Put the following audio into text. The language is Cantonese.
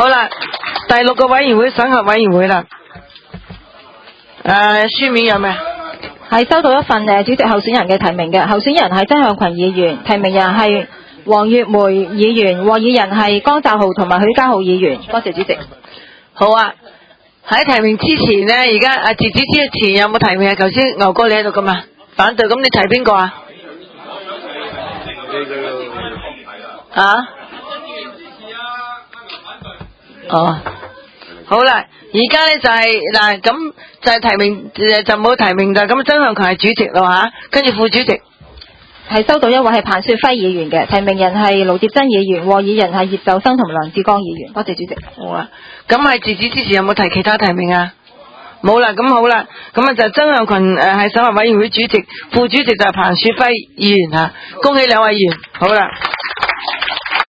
好啦，第6個委員會審核委員會啦。書面有咩？ 係收到一份主席候選人嘅提名嘅，候選人係曾向群議員，提名人係黃月梅議員，獲議人係江澤浩同埋許家浩議員。多謝主席。 好啊，喺提名之前呢，而家截止之前有冇提名啊？頭先牛哥你喺度噶嘛？反對，咁你提邊個啊？哦，好啦，而家咧就係咁就係提名就冇提名就咁，曾向群係主席咯吓，跟住副主席係收到一位係彭雪輝議員嘅，提名人係盧蝶珍議員，獲議人係葉秀生同梁志剛議員。多謝主席。 好啊，咁喺截止之前有冇提其他提名啊？冇啦，咁好啦，咁啊就曾向群係審核委員會主席，副主席就係彭雪輝議員吓，恭喜兩位議員，好啦。